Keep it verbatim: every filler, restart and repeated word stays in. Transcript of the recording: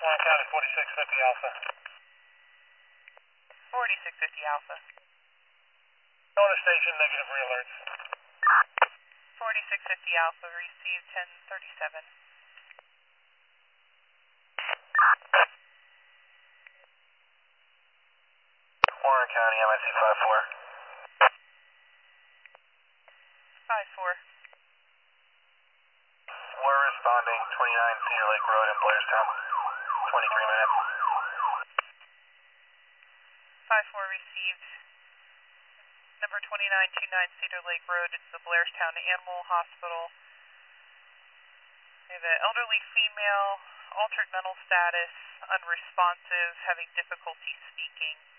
Warren County, forty-six fifty Alpha. forty-six fifty Alpha. Owner station, negative re-alerts. forty-six fifty Alpha, received ten thirty-seven. Warren County, M I C five four. five four. We're responding, twenty-nine Cedar Lake Road in Blairstown, twenty-three minutes. five four received. Number twenty-nine twenty-nine Cedar Lake Road, it's the Blairstown Animal Hospital. We have an elderly female, altered mental status, unresponsive, having difficulty speaking.